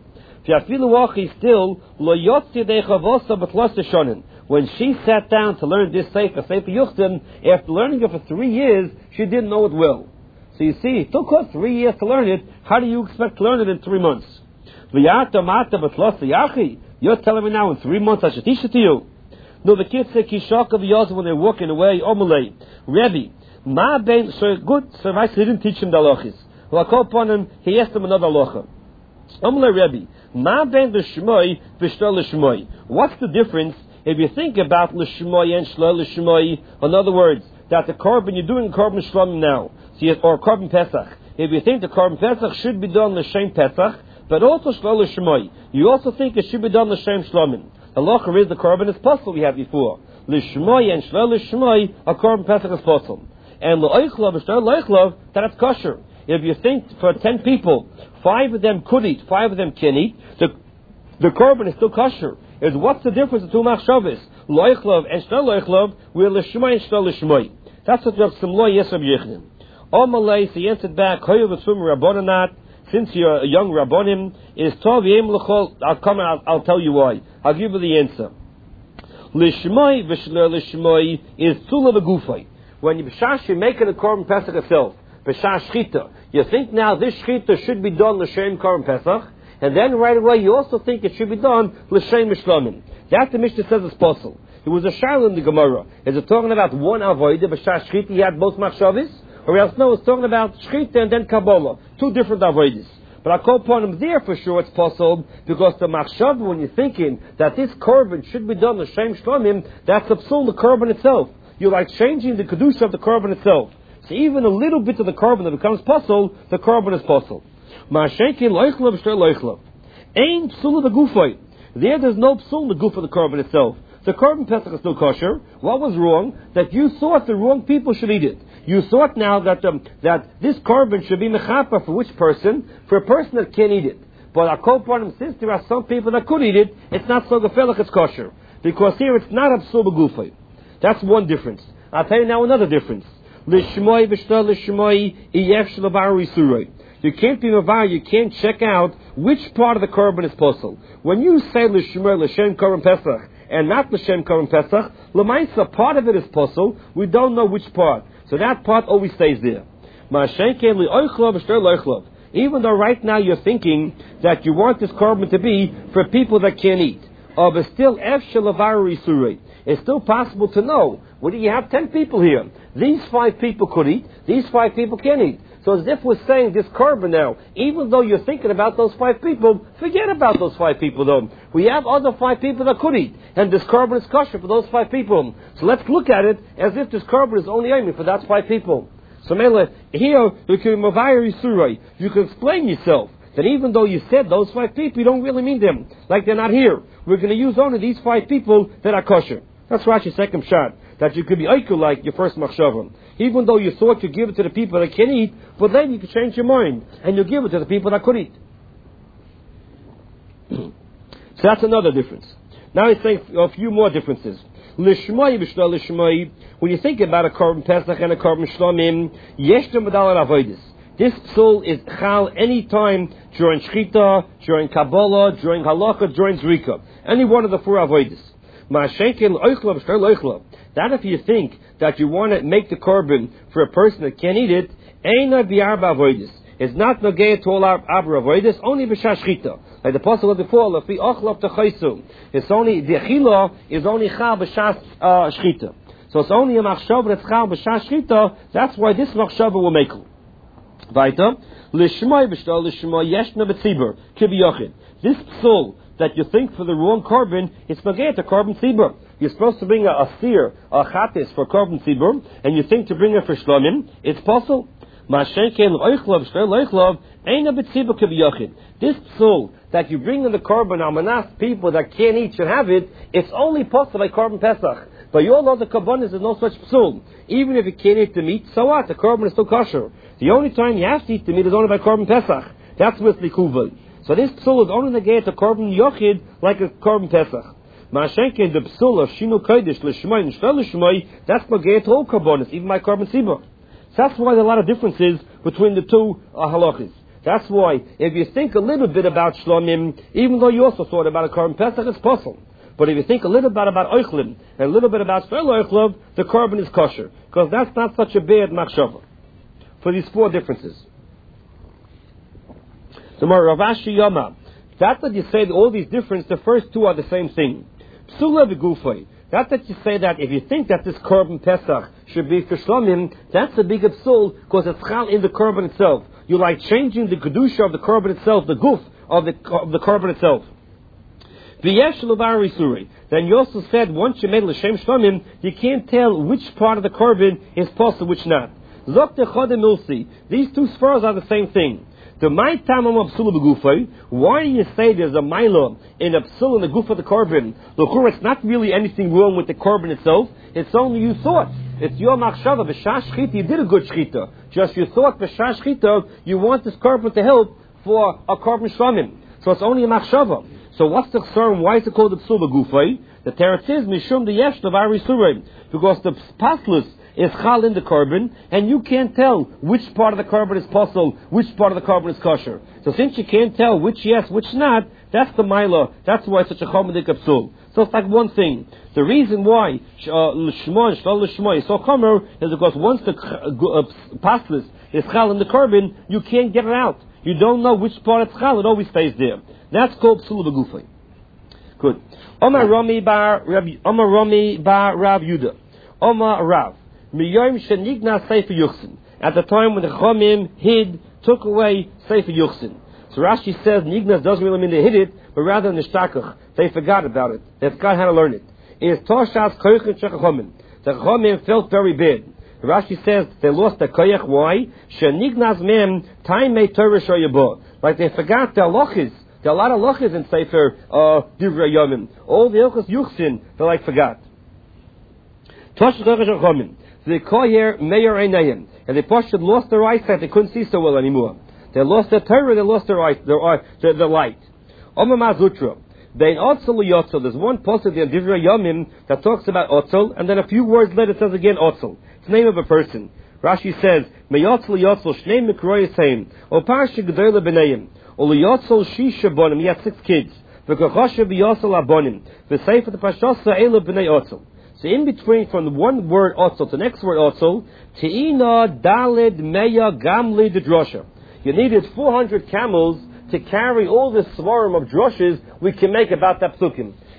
Still, lo yotzi dechavosa b'tlosse shonin. When she sat down to learn this Sefer, Sefer Yuchsin, after learning it for three years, she didn't know it well. So you see, it took her three years to learn it. How do you expect to learn it in three months? You're telling me now in three months I should teach it to you? No, the kids say, Kishaka v'yaz, when they're walking away, Omalei, Rebbe, ma ben, so good, so I didn't teach him the halachas. Well, I called upon him, he asked him another halacha. Omalei Rebbe, ma ben the shmoi, v'shto l'shmoi. What's the difference if you think about l'shmoi and shlo l'shmoi? In other words, that the korban, you're doing korban shlomim now, so you, or korban pesach. If you think the korban pesach should be done l'shem pesach, but also shlo l'shmoi, you also think it should be done l'shem shlomim. The locher is the korban is possible we had before. L'shmoi and shlo l'shmoi, a korban pesach is possible. And l'oichlov, shlo l'oichlov, that's kosher. If you think for ten people, five of them could eat, five of them can eat, the the korban is still kosher. Is what's the difference between machshavos, loichlov and shlo loichlov, we're l'shmoi and shlo l'shmoi. That's what Rav Simloi yes Rav Yechon. Omalei, so he answered back, Hoyev v'tzum rabbonanat, since you're a young rabbonim, is tov yem l'chol, I'll come and I'll, I'll tell you why. I'll give you the answer. L'shmoi v'shlo l'shmoi is tzula v'gufay. When you b'shash, you're making a korban pesach itself, b'shash shchita. You think now this shchita should be done l'shem korban pesach, and then right away you also think it should be done l'shem mishlomim. That the Mishnah says is possible. It was a shaila in the Gemara. Is it talking about one avodah, b'shash shchita, he had both machshavos? Or else no, it's talking about shchita and then kabbalah. Two different avodas. But I call upon him there for sure it's possible, because the machshav, when you're thinking that this korban should be done l'shem shlomim, that's a psul, the korban itself. You're like changing the kedusha of the korban itself. So even a little bit of the korban that becomes possible, the korban is possible. Ma'ashenkin loichlav shter loichlav. Ain psul the gufay. There, there's no psul the guf of the korban itself. The korban pesach is still kosher. What was wrong? That you thought the wrong people should eat it. You thought now that um, that this korban should be mechapa for which person? For a person that can't eat it. But I call upon him, since there are some people that could eat it, it's not so gefelach, it's kosher. Because here it's not a psul b'gufay. That's one difference. I'll tell you now another difference. L'shmoi v'shto l'shmoi iyef sh'lavar isuroi. You can't be mavar, you can't check out which part of the korban is possible. When you say l'shmoi l'shem korban pesach and not l'shem korban pesach, l'maisa, part of it is possible, we don't know which part. So that part always stays there. Even though right now you're thinking that you want this korban to be for people that can't eat. Uh, but still, it's still possible to know. What do you have? Ten people here. These five people could eat. These five people can't eat. So as if we're saying this carbon now, even though you're thinking about those five people, forget about those five people though. We have other five people that could eat. And this carbon is kosher for those five people. So let's look at it as if this carbon is only aiming for that five people. So Mele, here, you can you can explain yourself. That even though you said those five people, you don't really mean them. Like they're not here. We're going to use only these five people that are kosher. That's Rashi's second shot. That you could be oiku like your first machshava. Even though you thought you give it to the people that can eat, but then you can change your mind. And you give it to the people that could eat. So that's another difference. Now he's saying a few more differences. Lishmai b'shna lishmai. When you think about a korban pesach and a korban shlomim, yesh to medal avoidis. This psul is chal any time during shchita, during kabbalah, during halacha, during zrika. Any one of the four avoidis. That if you think that you want to make the korban for a person that can't eat it, it's not nogei to all our avoidis, only b'shas shchita. Like the apostle of the fall, if we ochlav techaisu, it's only the chila is only chal b'shas shchita. So it's only a machshava that's chal b'shas shchita. That's why this machshava will make it. Weiter, lishmai b'shtal lishmai yeshna b'tzibur kibiyachid. This psul that you think for the wrong korban, it's nogei to korban tzibur. You're supposed to bring a, a seer, a chatis for korban tzibur, and you think to bring it for shlomim, it's possible. Ma'ashenken oichlav shtel oichlav eina b'tzibur kibiyachid. This psul that you bring in the korban amanas, people that can't eat should have it, it's only possible by korban pesach. But you all know the korbanos is no such psul. Even if you can't eat the meat, so what? The korban is still kosher. The only time you have to eat the meat is only by korban pesach. That's with likuvah. So this psul is only negate to korban yochid like a korban pesach. Ma'ashenken the psul of shinu kodesh l'shmai and shtel l'shmai, that's negate to all korbanos, even by korban tzibur. So that's why there are a lot of differences between the two uh, halachas. That's why if you think a little bit about shlomim, even though you also thought about a korban pesach, it's possible. But if you think a little bit about oichlim and a little bit about shtel oichlav, the korban is kosher, because that's not such a bad machshava. For these four differences. So Rav Ashi Yama, that's that you say that all these differences, the first two are the same thing. Psula v'gufay. That's that you say that if you think that this korban pesach should be for shlomim, that's a big psul because it's chal in the korban itself. You like changing the kedusha of the korban itself, the guf of the of the korban itself. V'yesh l'var isuri. Then you also said once you made l'shem shlomim, you can't tell which part of the korban is possible, which not. Zok techodem milsi. These two spheres are the same thing. The my tamam of psul b'gufay. Why do you say there's a mila in a psul in the guf of the korban? Look, it's not really anything wrong with the korban itself. It's only you thought. It's your machshava b'shas shchita. You did a good shchita. Just you thought b'shas shchita you want this korban to help for a korban shlomim. So it's only a machshava. So what's the chsarm? Why is it called the psul b'gufay? The teretz is mishum the yesh l'var isuri, because the paslus is chal in the korban, and you can't tell which part of the korban is possible, which part of the korban is kosher. So since you can't tell which yes, which not, that's the mila. That's why it's such a chomedik psul. So it's like one thing. The reason why l'shmoi shtal l'shmoi is so chomer is because once the uh, paslus is chal in the korban, you can't get it out. You don't know which part it's chal. It always stays there. That's called psul b'gufay. Good. Omar Rami bar Rabbi Omar Rami bar Rav Yudah. Omar Rav. At the time when the Chomim hid, took away Sefer Yuchsin. So Rashi says Nignas doesn't really mean they hid it, but rather Nishtakach. They forgot about it. They forgot how to learn it. It is Toshas Koychin Shechachomim. The Chomim felt very bad. Rashi says they lost the Koyach. Why? Shenignas mem time may Torah shoyabo. Like they forgot their lochis. There are a lot of lochis in Sefer uh, Divrei Yomim. All the Ilchos Yuchsin, they like forgot. Toshas Koychin Shechachomim. The koyer meyer einayim, and the Pashut lost their eyesight. They couldn't see so well anymore. They lost their Torah. They lost their eye, their eye, their, their light. Omer Mazutra. Bein Otzel Yotzel. There's one passage in Divrei Yomim that talks about Otzel, and then a few words later it says again Otzel. It's the name of a person. Rashi says Meyotzel Yotzel Shnei Mikroyis Haim O Parsha Gedola B'Neim O Liyotzel Shisha Bonim. He had six kids. V'Kochoshe B'Yotzel Abonim V'Sefer the Pashosa Ela B'Nei Otzel. So in between from one word otzel to the next word otzel, te'ina dalid meya gamli de drosha. You needed four hundred camels to carry all this swarm of droshes we can make about that psukim.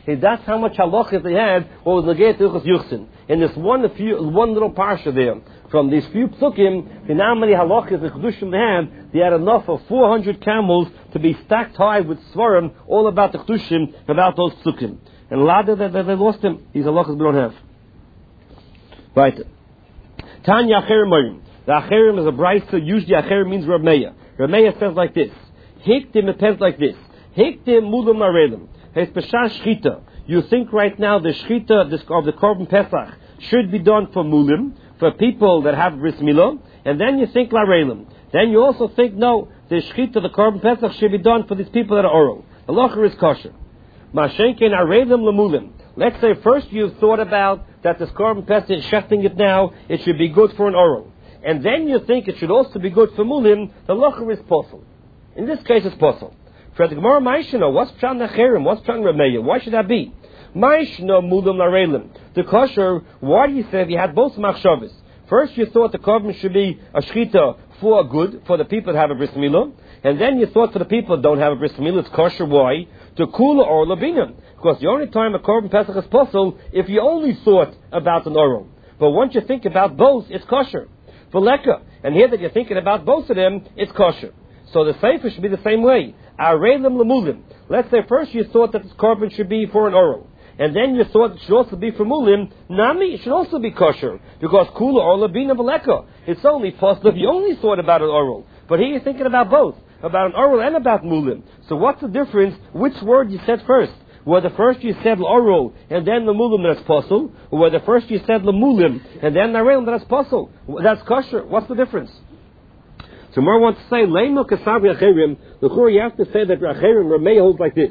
And that's how much halachas they had, what was Negei Hilchos Yuchsin. In this one few, one little parsha there, from these few psukim, and how many halachas and kedushim they had, they had enough of four hundred camels to be stacked high with svarim, all about the kedushim, about those psukim. And a lot of that they lost them. These halachas we don't have. Right. Tanya Acherim. The Acherim is a brayso. Usually Acherim means Reb Meir. Reb Meir says like this. Hiktim, it says like this. Hiktim mulam narelim. Hes peshash shchita. You think right now the shchita of the Korban Pesach should be done for mulim, for people that have bris milah, and then you think larelim. Then you also think, no, the shchita, the Korban Pesach, should be done for these people that are oral. The locher is kosher. Mashenken arelim lemulim. Let's say first you've thought about that this Korban Pesach, shechting it now, it should be good for an oral. And then you think it should also be good for mulim, the locher is possible. In this case, it's possible. For the Gemara, Maishno, what's Pshan Nacherim? What's Pshan Rameya? Why should that be? Maishno mulam larelim. The kosher, why do you say if you had both machshavas? First you thought the korban should be a shchita for good, for the people that have a bris milah, and then you thought for the people that don't have a bris milah, it's kosher. Why? To kula or labinam. Because the only time a korban pesach is possible if you only thought about an oral. But once you think about both, it's kosher. For leka. And here that you're thinking about both of them, it's kosher. So the sefer should be the same way. Arelim lemulim. Let's say first you thought that this korban should be for an oral, and then you thought it should also be for mulim. Nami, it should also be kosher, because kula or labina v'leka. It's only possible if you only thought about an oral. But here you're thinking about both, about an oral and about mulim. So what's the difference? Which word you said first? Whether first you said oral and then the mulim, that's possible, or whether first you said lemulim and then the arelim, that's possible. That's kosher. What's the difference? So more wants to say, Leimo Kasavri Acherim, the Chor, you have to say that Acherim Rameh holds like this.